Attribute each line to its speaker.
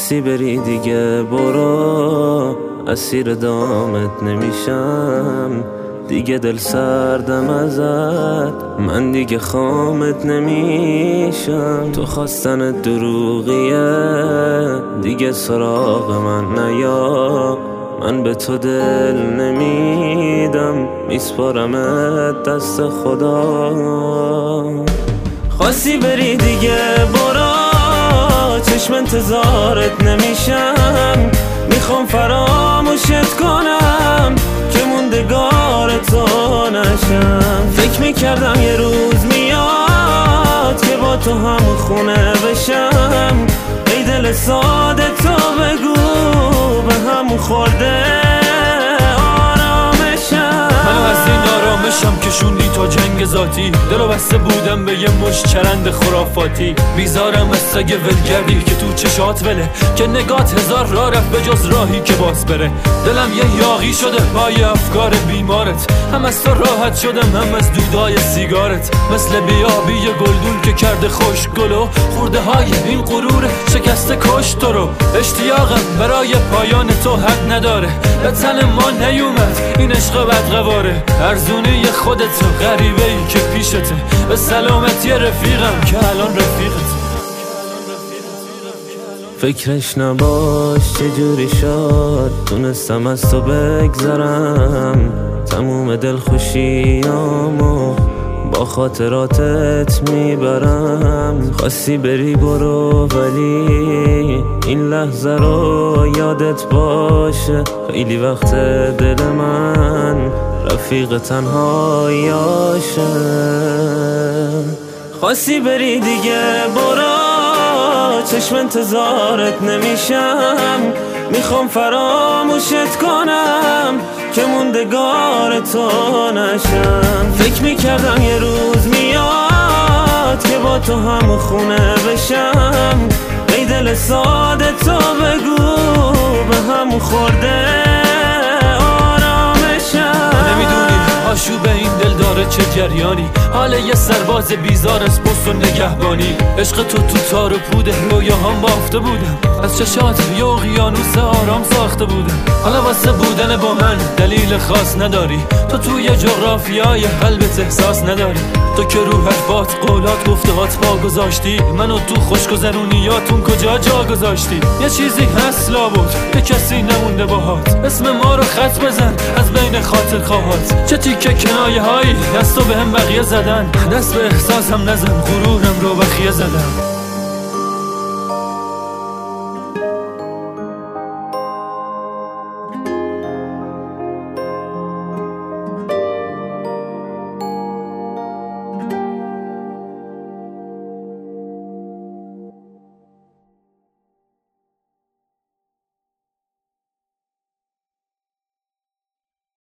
Speaker 1: خواستی بری دیگه برو، اسیر دامت نمیشم دیگه، دل سردم ازت، من دیگه خامت نمیشم. تو خواستن دروغیه دیگه سراغ من نیا، من به تو دل نمیدم، میسپارمت دست خدا. خواستی بری دیگه برو، چشم انتظارت نمیشم، میخوام فراموشت کنم که موندگار تو نشم. فکر میکردم یه روز میاد که با تو هم خونه بشم، ای دل ساده تو بگو به هم خورده آرامشم.
Speaker 2: منو از این آرامشم که شوندی تا جنگ ذاتی، دلو بسته بودم به یه مش چرند خرافاتی. بیزارم از سگ ولگردی که تو چشات وله، که نگات هزار راه رفت به جز راهی که باز بره. دلم یه یاغی شده پای افکار بیمارت، هم از تو راحت شدم هم از دودای سیگارت. مثل بیابی یه گلدون که کرده خوش گلو، خورده های این غرور شکسته کش تو رو. اشتیاقم برای پایان تو حق نداره، به تن ما نیومد این عشق بدقواره. ارزونی خودت غریبه ای که پیشته، به سلامتی رفیقم که الان رفیقت.
Speaker 1: فکرش نباش چجوری شد، تونستم از تو بگذرم تموم دلخوشیامو با خاطراتت میبرم. خواستی بری برو ولی این لحظه رو یادت باشه، خیلی وقت دل من رفیق تنهاییاشه. خواستی بری دیگه برو، چشم انتظارت نمیشم، میخوام فراموشت کنم که موندگار تو نشم. فکر میکردم یه روز میاد که با تو هم خونه بشم، ای دل ساده تو بگو به هم خورده آرامشم.
Speaker 2: نمیدونی آشوب این دل داره چه جریانی، حال یه سرباز بیزار از پست و نگهبانی. عشق تو تار و پوده، رویاهام بافته بودم، از چشات یه اقیانوس آرام ساخته بودم. حالا واسه بودن با من دلیل خاص نداری، تو توی جغرافیای قلبت احساس نداری. تو که روحت بات قولات گفتهات پا گذاشتی، منو تو خوشگذرونیاتون کجا جا گذاشتی. یه چیزی هست لابد یه کسی نمونده باهات، اسم ما رو خط بزن از بین خاطر خواهات. چه تیکه کنایه هایی دستو به هم بقیه زدن، دست به احساسم نزن غرورم رو بخیه زدم.